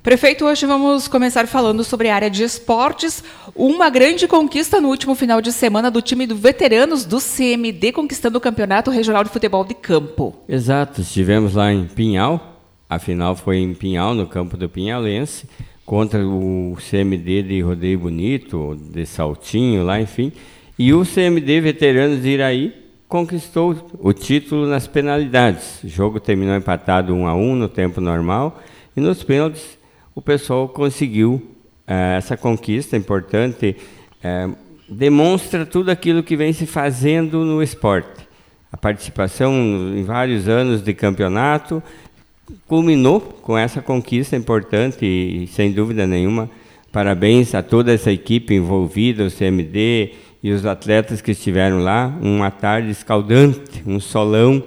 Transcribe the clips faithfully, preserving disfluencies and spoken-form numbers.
Prefeito, hoje vamos começar falando sobre a área de esportes. Uma grande conquista no último final de semana do time de veteranos do C M D, conquistando o Campeonato Regional de Futebol de Campo. Exato, estivemos lá em Pinhal, a final foi em Pinhal, no campo do Pinhalense, contra o C M D de Rodeio Bonito, de Saltinho, lá, enfim. E o C M D Veteranos de Iraí conquistou o título nas penalidades. O jogo terminou empatado um a um no tempo normal e nos pênaltis o pessoal conseguiu eh, essa conquista importante, eh, demonstra tudo aquilo que vem se fazendo no esporte. A participação em vários anos de campeonato culminou com essa conquista importante e, sem dúvida nenhuma, parabéns a toda essa equipe envolvida, o C M D e os atletas que estiveram lá, uma tarde escaldante, um solão,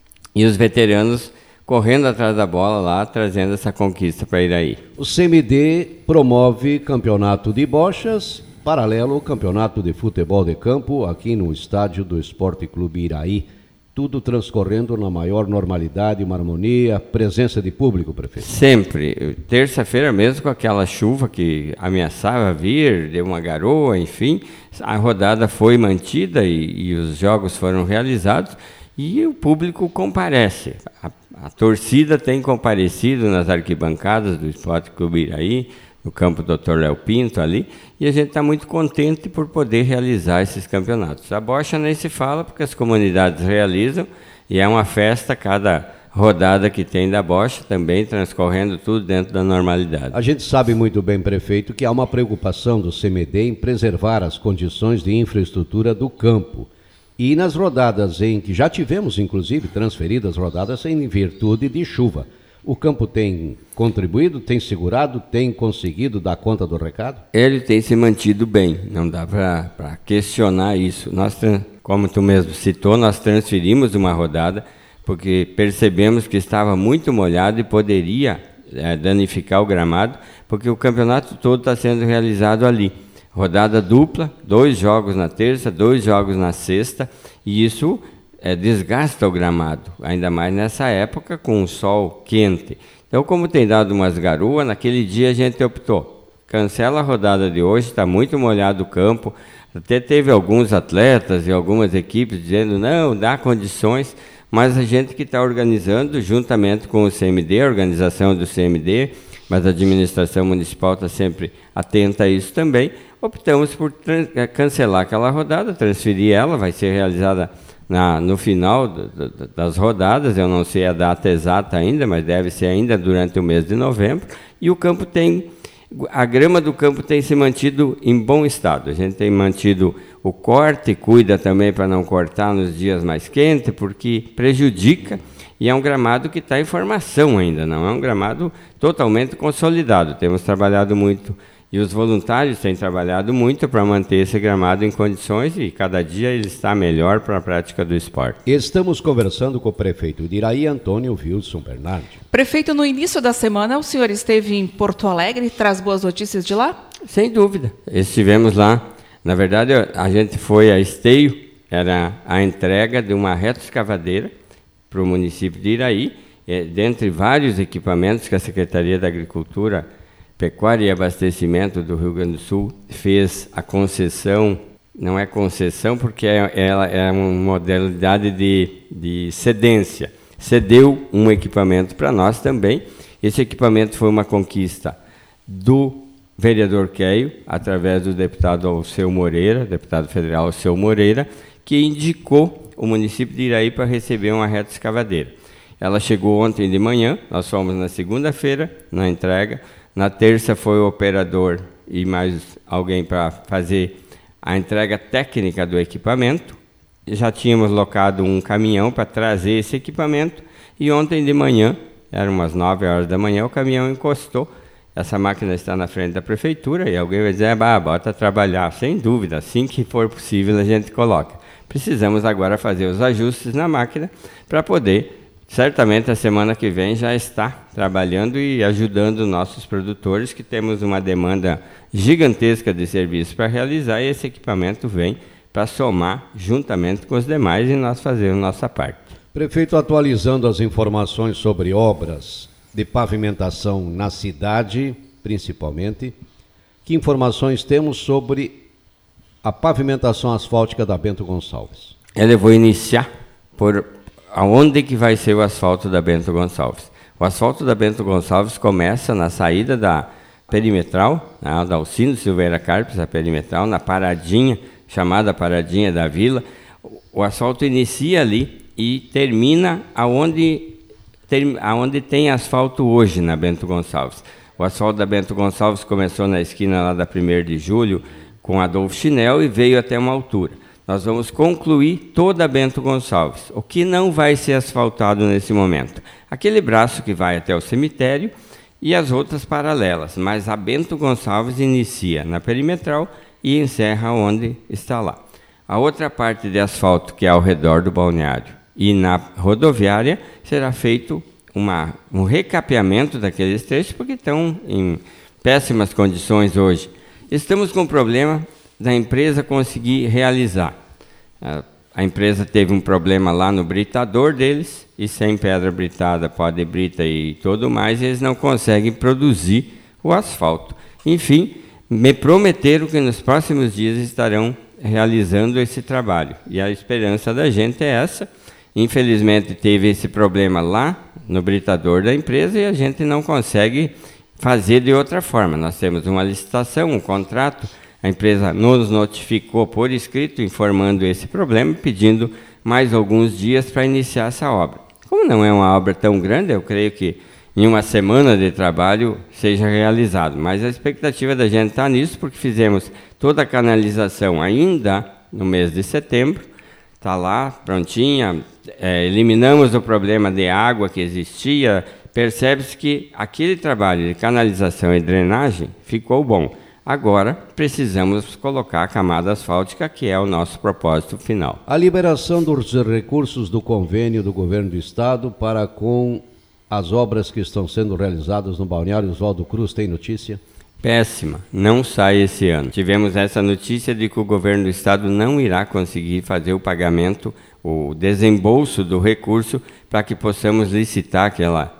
e os veteranos correndo atrás da bola lá, trazendo essa conquista para Iraí. O C M D promove campeonato de bochas, paralelo ao campeonato de futebol de campo, aqui no estádio do Esporte Clube Iraí. Tudo transcorrendo na maior normalidade, uma harmonia, presença de público, prefeito? Sempre. Terça-feira mesmo, com aquela chuva que ameaçava vir, deu uma garoa, enfim, a rodada foi mantida e, e os jogos foram realizados e o público comparece. A, a torcida tem comparecido nas arquibancadas do Esporte Clube Iraí, no campo doutor Léo Pinto ali, e a gente está muito contente por poder realizar esses campeonatos. A bocha nem se fala, porque as comunidades realizam, e é uma festa cada rodada que tem da bocha, também transcorrendo tudo dentro da normalidade. A gente sabe muito bem, prefeito, que há uma preocupação do C M D em preservar as condições de infraestrutura do campo. E nas rodadas em que já tivemos, inclusive, transferidas rodadas em virtude de chuva, o campo tem contribuído, tem segurado, tem conseguido dar conta do recado? Ele tem se mantido bem, não dá para questionar isso. Nós, como tu mesmo citou, nós transferimos uma rodada porque percebemos que estava muito molhado e poderia é, danificar o gramado, porque o campeonato todo está sendo realizado ali. Rodada dupla, dois jogos na terça, dois jogos na sexta, e isso é, desgasta o gramado, ainda mais nessa época com o sol quente. Então, como tem dado umas garoas, naquele dia a gente optou, cancela a rodada de hoje, está muito molhado o campo, até teve alguns atletas e algumas equipes dizendo, não, dá condições, mas a gente que está organizando, juntamente com o C M D, a organização do C M D, mas a administração municipal está sempre atenta a isso também, optamos por cancelar aquela rodada, transferir ela, vai ser realizada na, no final do, do, das rodadas, eu não sei a data exata ainda, mas deve ser ainda durante o mês de novembro, e o campo tem, a grama do campo tem se mantido em bom estado, a gente tem mantido o corte, cuida também para não cortar nos dias mais quentes, porque prejudica, e é um gramado que está em formação ainda, não é um gramado totalmente consolidado, temos trabalhado muito. E os voluntários têm trabalhado muito para manter esse gramado em condições e cada dia ele está melhor para a prática do esporte. Estamos conversando com o prefeito de Iraí, Antônio Wilson Bernardi. Prefeito, no início da semana o senhor esteve em Porto Alegre e traz boas notícias de lá? Sem dúvida. Estivemos lá. Na verdade, a gente foi a Esteio, era a entrega de uma retroescavadeira para o município de Iraí, dentre vários equipamentos que a Secretaria da Agricultura, Pecuária e Abastecimento do Rio Grande do Sul fez a concessão, não é concessão porque ela é uma modalidade de, de cedência, cedeu um equipamento para nós também. Esse equipamento foi uma conquista do vereador Queio, através do deputado Alceu Moreira, deputado federal Alceu Moreira, que indicou o município de Iraí para receber uma retroescavadeira. Ela chegou ontem de manhã, nós fomos na segunda-feira, na entrega. Na terça foi o operador e mais alguém para fazer a entrega técnica do equipamento. Já tínhamos locado um caminhão para trazer esse equipamento e ontem de manhã, eram umas nove horas da manhã, o caminhão encostou. Essa máquina está na frente da prefeitura e alguém vai dizer, ah, bota trabalhar. Sem dúvida, assim que for possível a gente coloca. Precisamos agora fazer os ajustes na máquina para poder... Certamente a semana que vem já está trabalhando e ajudando nossos produtores, que temos uma demanda gigantesca de serviços para realizar, e esse equipamento vem para somar juntamente com os demais e nós fazermos nossa parte. Prefeito, atualizando as informações sobre obras de pavimentação na cidade, principalmente. Que informações temos sobre a pavimentação asfáltica da Bento Gonçalves? Eu vou iniciar por aonde que vai ser o asfalto da Bento Gonçalves. O asfalto da Bento Gonçalves começa na saída da perimetral, né, da Alcino Silveira Carpes, a perimetral, na paradinha, chamada paradinha da vila. O asfalto inicia ali e termina aonde, ter, aonde tem asfalto hoje na Bento Gonçalves. O asfalto da Bento Gonçalves começou na esquina lá da primeiro de julho com Adolfo Chinel e veio até uma altura. Nós vamos concluir toda a Bento Gonçalves. O que não vai ser asfaltado nesse momento? Aquele braço que vai até o cemitério e as outras paralelas, mas a Bento Gonçalves inicia na perimetral e encerra onde está lá. A outra parte de asfalto, que é ao redor do balneário e na rodoviária, será feito uma, um recapeamento daqueles trechos, porque estão em péssimas condições hoje. Estamos com o problema da empresa conseguir realizar. A, a empresa teve um problema lá no britador deles, e sem pedra britada, pó de brita e tudo mais, eles não conseguem produzir o asfalto. Enfim, me prometeram que nos próximos dias estarão realizando esse trabalho. E a esperança da gente é essa. Infelizmente, teve esse problema lá no britador da empresa e a gente não consegue fazer de outra forma. Nós temos uma licitação, um contrato, a empresa nos notificou por escrito, informando esse problema, pedindo mais alguns dias para iniciar essa obra. Como não é uma obra tão grande, eu creio que em uma semana de trabalho seja realizado. Mas a expectativa da gente está nisso, porque fizemos toda a canalização ainda no mês de setembro, está lá, prontinha, é, eliminamos o problema de água que existia, percebe-se que aquele trabalho de canalização e drenagem ficou bom. Agora, precisamos colocar a camada asfáltica, que é o nosso propósito final. A liberação dos recursos do convênio do governo do estado para com as obras que estão sendo realizadas no balneário Oswaldo Cruz, tem notícia? Péssima, não sai esse ano. Tivemos essa notícia de que o governo do estado não irá conseguir fazer o pagamento, o desembolso do recurso, para que possamos licitar aquela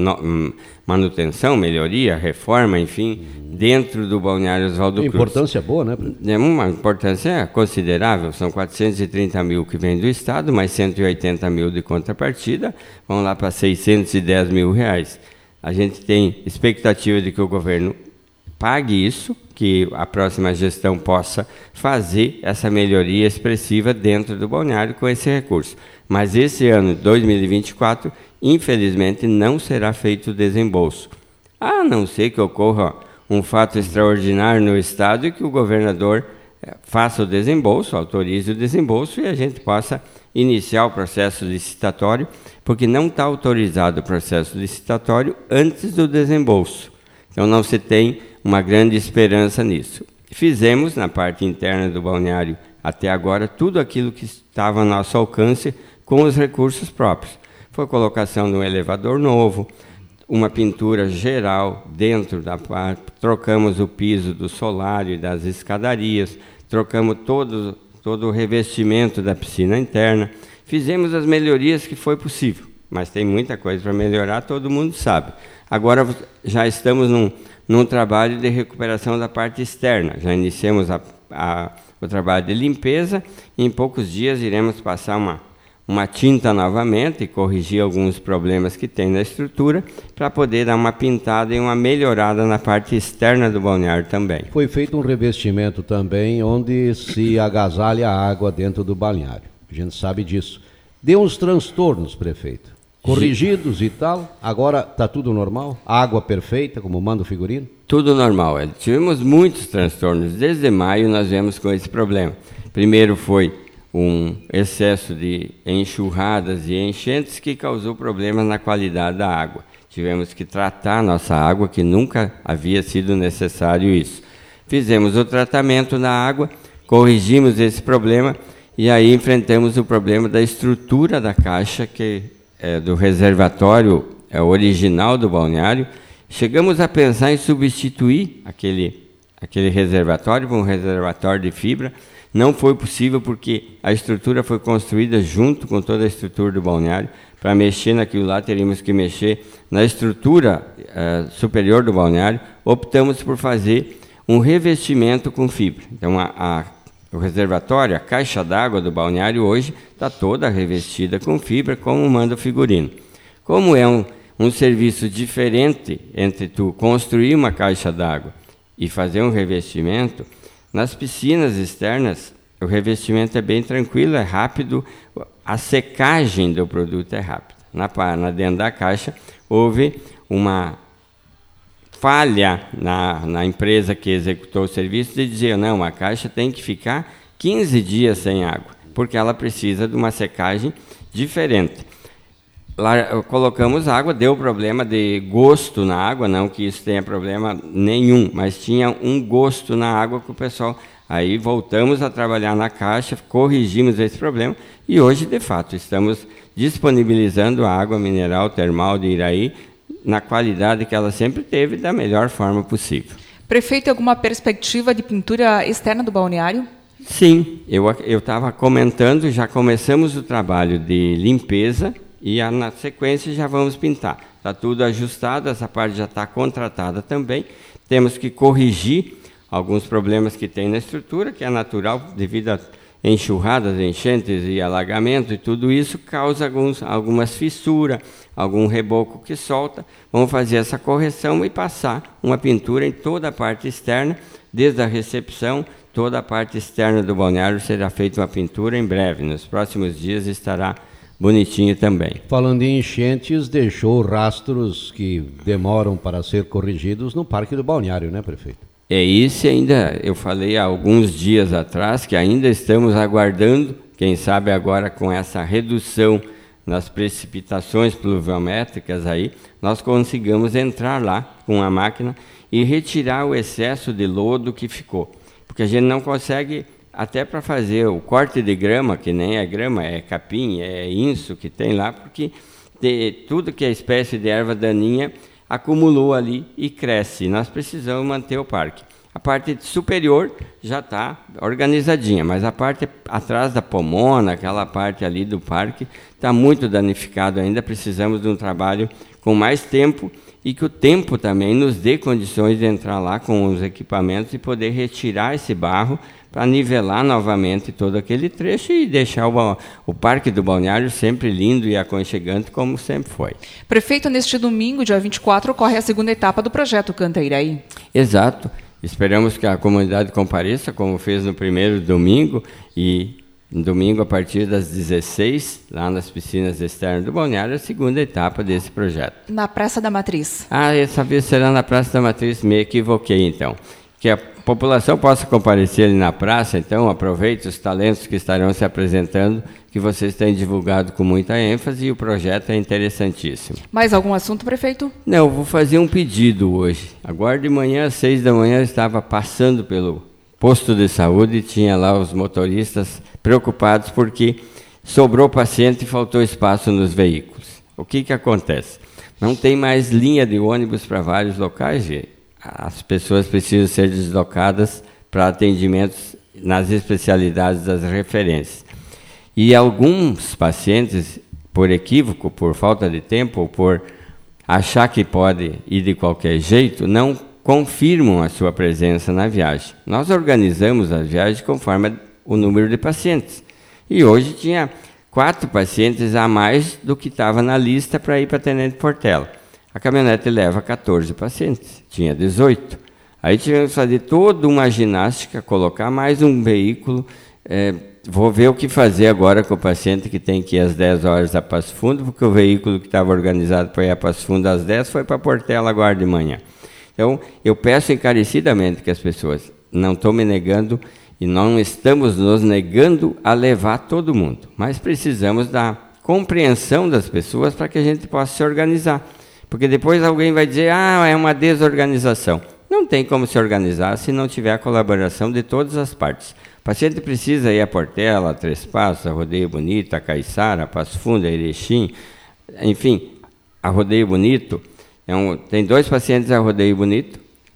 manutenção, melhoria, reforma, enfim, uhum. dentro do balneário Oswaldo Cruz. Importância boa, né? É uma importância considerável, são quatrocentos e trinta mil que vem do Estado, mais cento e oitenta mil de contrapartida, vão lá para seiscentos e dez mil reais. A gente tem expectativa de que o governo pague isso, que a próxima gestão possa fazer essa melhoria expressiva dentro do balneário com esse recurso. Mas esse ano, dois mil e vinte e quatro, infelizmente, não será feito o desembolso. A não ser que ocorra um fato extraordinário no Estado e que o governador faça o desembolso, autorize o desembolso e a gente possa iniciar o processo licitatório, porque não está autorizado o processo licitatório antes do desembolso. Então, não se tem uma grande esperança nisso. Fizemos, na parte interna do balneário, até agora, tudo aquilo que estava ao nosso alcance com os recursos próprios. Foi a colocação de um elevador novo, uma pintura geral dentro da parte, trocamos o piso do solário e das escadarias, trocamos todo, todo o revestimento da piscina interna, fizemos as melhorias que foi possível, mas tem muita coisa para melhorar, todo mundo sabe. Agora já estamos num, num trabalho de recuperação da parte externa, já iniciamos a, a, o trabalho de limpeza e em poucos dias iremos passar uma uma tinta novamente e corrigir alguns problemas que tem na estrutura para poder dar uma pintada e uma melhorada na parte externa do balneário também. Foi feito um revestimento também onde se agasalha a água dentro do balneário. A gente sabe disso. Deu uns transtornos, prefeito. Corrigidos e tal. Agora está tudo normal? Água perfeita, como manda o figurino? Tudo normal. Tivemos muitos transtornos. Desde maio nós viemos com esse problema. Primeiro foi um excesso de enxurradas e enchentes que causou problemas na qualidade da água. Tivemos que tratar a nossa água, que nunca havia sido necessário isso. Fizemos o tratamento da água, corrigimos esse problema e aí enfrentamos o problema da estrutura da caixa, que é do reservatório é original do balneário. Chegamos a pensar em substituir aquele, aquele reservatório por um reservatório de fibra. Não foi possível porque a estrutura foi construída junto com toda a estrutura do balneário. Para mexer naquilo lá, teríamos que mexer na estrutura uh, superior do balneário. Optamos por fazer um revestimento com fibra. Então, a, a, o reservatório, a caixa d'água do balneário hoje está toda revestida com fibra, como manda o figurino. Como é um, um serviço diferente entre tu construir uma caixa d'água e fazer um revestimento, nas piscinas externas, o revestimento é bem tranquilo, é rápido, a secagem do produto é rápida. Na, na dentro da caixa, houve uma falha na, na empresa que executou o serviço de dizer, não, a caixa tem que ficar quinze dias sem água, porque ela precisa de uma secagem diferente. Lá colocamos água, deu problema de gosto na água, não que isso tenha problema nenhum, mas tinha um gosto na água que o pessoal... Aí voltamos a trabalhar na caixa, corrigimos esse problema e hoje, de fato, estamos disponibilizando a água mineral termal de Iraí na qualidade que ela sempre teve, da melhor forma possível. Prefeito, alguma perspectiva de pintura externa do balneário? Sim, eu estava comentando, já começamos o trabalho de limpeza e a, na sequência já vamos pintar. Está tudo ajustado, essa parte já está contratada também, temos que corrigir alguns problemas que tem na estrutura, que é natural devido a enxurradas, enchentes e alagamento, e tudo isso causa alguns, algumas fissuras, algum reboco que solta. Vamos fazer essa correção e passar uma pintura em toda a parte externa, desde a recepção, toda a parte externa do balneário será feita uma pintura em breve. Nos próximos dias estará bonitinho também. Falando em enchentes, deixou rastros que demoram para ser corrigidos no Parque do Balneário, né, prefeito? É isso, ainda eu falei há alguns dias atrás que ainda estamos aguardando, quem sabe agora com essa redução nas precipitações pluviométricas aí, nós consigamos entrar lá com a máquina e retirar o excesso de lodo que ficou. Porque a gente não consegue, até para fazer o corte de grama, que nem é grama, é capim, é inso que tem lá, porque de, tudo que é espécie de erva daninha acumulou ali e cresce. Nós precisamos manter o parque. A parte superior já está organizadinha, mas a parte atrás da pomona, aquela parte ali do parque, está muito danificado ainda. Precisamos de um trabalho com mais tempo e que o tempo também nos dê condições de entrar lá com os equipamentos e poder retirar esse barro para nivelar novamente todo aquele trecho e deixar o, o Parque do Balneário sempre lindo e aconchegante, como sempre foi. Prefeito, neste domingo, dia vinte e quatro, ocorre a segunda etapa do projeto Canta Iraí. Exato. Esperamos que a comunidade compareça, como fez no primeiro domingo, e no domingo, a partir das dezesseis, lá nas piscinas externas do balneário, a segunda etapa desse projeto. Na Praça da Matriz. Ah, essa vez será na Praça da Matriz, me equivoquei então. Que a população possa comparecer ali na praça, então aproveite os talentos que estarão se apresentando, que vocês têm divulgado com muita ênfase, e o projeto é interessantíssimo. Mais algum assunto, prefeito? Não, eu vou fazer um pedido hoje. Agora de manhã, às seis da manhã, eu estava passando pelo posto de saúde e tinha lá os motoristas preocupados porque sobrou paciente e faltou espaço nos veículos. O que que acontece? Não tem mais linha de ônibus para vários locais, gente. As pessoas precisam ser deslocadas para atendimentos nas especialidades das referências. E alguns pacientes, por equívoco, por falta de tempo, ou por achar que pode ir de qualquer jeito, não confirmam a sua presença na viagem. Nós organizamos a viagem conforme o número de pacientes. E hoje tinha quatro pacientes a mais do que estava na lista para ir para Tenente Portela. A caminhonete leva quatorze pacientes, tinha dezoito. Aí tivemos que fazer toda uma ginástica, colocar mais um veículo. É, vou ver o que fazer agora com o paciente que tem que ir às dez horas a Passo Fundo, porque o veículo que estava organizado para ir a Passo Fundo às dez foi para Portela agora de manhã. Então, eu peço encarecidamente que as pessoas, não estou me negando e não estamos nos negando a levar todo mundo, mas precisamos da compreensão das pessoas para que a gente possa se organizar. Porque depois alguém vai dizer, ah, é uma desorganização. Não tem como se organizar se não tiver a colaboração de todas as partes. O paciente precisa ir a Portela, a Três Passos, a Rodeio Bonito, a Caiçara, a Passo Fundo, a Erechim, enfim, a Rodeio Bonito. É um, tem dois pacientes a Rodeio Bonito,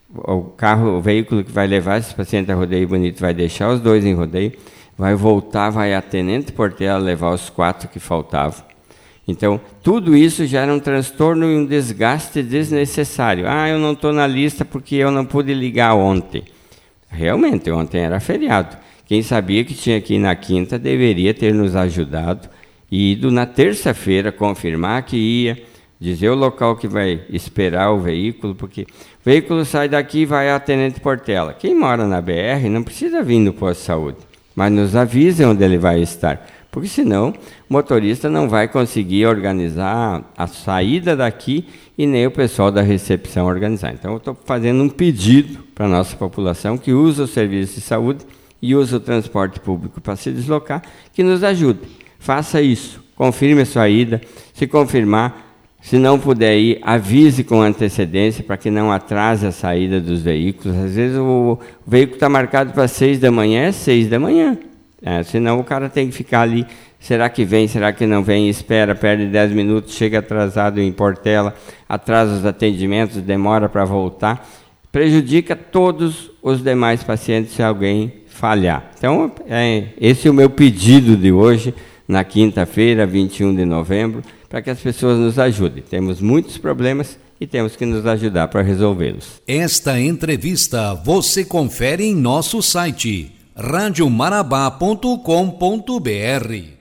o carro, o veículo que vai levar esses pacientes a Rodeio Bonito vai deixar os dois em Rodeio, vai voltar, vai a Tenente Portela levar os quatro que faltavam. Então, tudo isso gera um transtorno e um desgaste desnecessário. Ah, eu não estou na lista porque eu não pude ligar ontem. Realmente, ontem era feriado. Quem sabia que tinha que ir na quinta deveria ter nos ajudado e ido na terça-feira confirmar que ia, dizer o local que vai esperar o veículo, porque o veículo sai daqui e vai a Tenente Portela. Quem mora na B R não precisa vir no posto de saúde, mas nos avise onde ele vai estar, porque senão o motorista não vai conseguir organizar a saída daqui e nem o pessoal da recepção organizar. Então, eu estou fazendo um pedido para a nossa população que usa o serviço de saúde e usa o transporte público para se deslocar, que nos ajude. Faça isso, confirme a sua ida, se confirmar, se não puder ir, avise com antecedência para que não atrase a saída dos veículos. Às vezes o, o veículo está marcado para seis da manhã, é seis da manhã. É, senão o cara tem que ficar ali, será que vem, será que não vem, espera, perde dez minutos, chega atrasado em Portela, atrasa os atendimentos, demora para voltar, prejudica todos os demais pacientes se alguém falhar. Então, é, esse é o meu pedido de hoje, na quinta-feira, vinte e um de novembro, para que as pessoas nos ajudem. Temos muitos problemas e temos que nos ajudar para resolvê-los. Esta entrevista você confere em nosso site rádio marabá ponto com ponto br.